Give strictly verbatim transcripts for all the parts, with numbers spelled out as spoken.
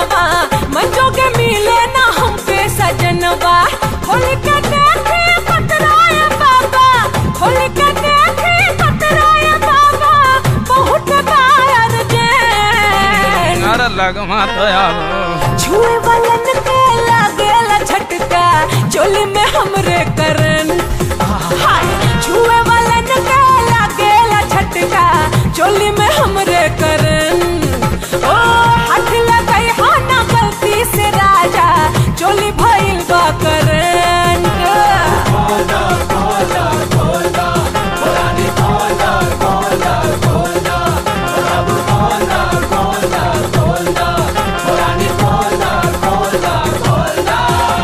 मनवा मंजो के मिले ना हमके सजनवा। खोल के देखे पतराया बाबा, खोल के देखे पतराया बाबा, बहुत बार जैन अरे लगमा तो छुए वालन के लागेला झटका चोली में हमरे करन। हाय छुए वालन के लागेला झटका चोली में हमरे करन। ओ हाथ लगाई हो ना गलती से राजा चोली भइल बा करन। खोला खोला खोला पुरानी खोला खोला खोला अब खोला खोला खोला पुरानी खोला खोला खोला।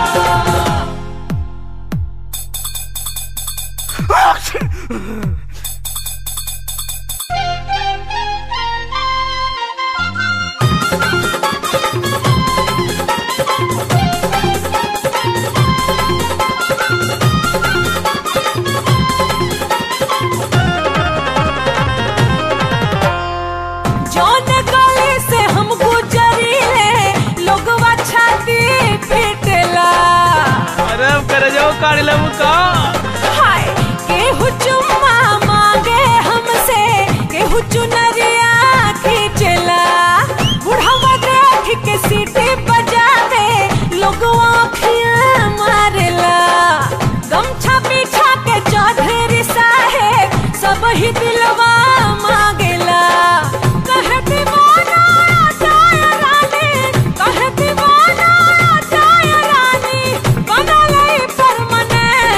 जौन गली से हम गुजरीले लोगवा छाती पीटेला। अरे कर जाओ काढ़ ले मुका। हाय केहू चुम्मा मांगे हमसे, केहू चुनरिया खींचेला। बुढ़ावा देख के सीटी बजावे लोगवा अखियां मारेला। गमछा पीछा के चौधरी साहेब सब ही दिलवा मांगेला। कहे दीवाना जाय रानी, कहे दीवाना जाय रानी, बना लई परमानेंट।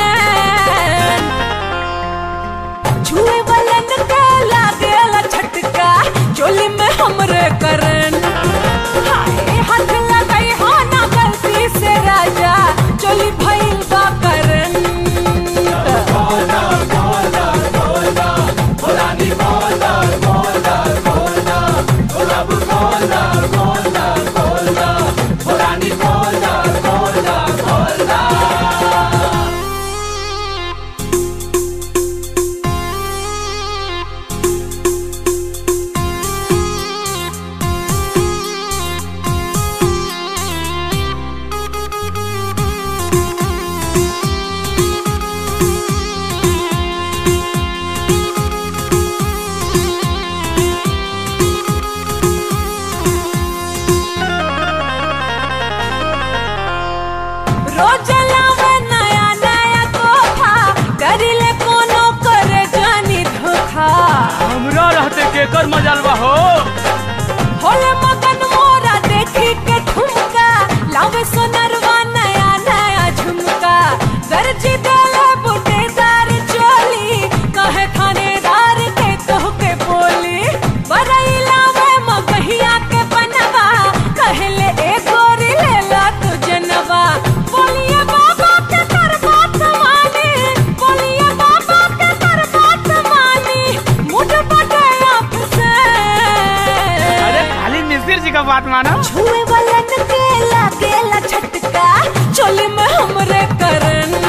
छुए वालन के लागेला झटका चोली में हमरे करन। हाय हाथ लगाई हो ना गलती से राजा चोली भइल बा करन। खोला खोला खोला पुरानी खोला खोला खोला अब खोला खोला खोला पुरानी खोला खोला खोला। रोज लावे नया नया तोहफा, करिले कोनो करे जानी धोखा। हमरा रहते केकर मजलवा हो। होले मगन मोरा देखी के ठुमका, लावे सोनरवा नया नया झुमका। दर्जी देले बूटेदार चोली, कहे थानेदार के तोहके बोली। बरई लावे मगहिया के बनवा, कहले ए गोरी लेला तू जनवा। बोलिए बाबा के कर बात मानी, बोलिए बाबा के कर बात मानी, मुझ बटे आपसे। अरे खाली मिस्त्री जी का बात मानो। छुए वालन के लागेला झटका चोली में हमरे करन।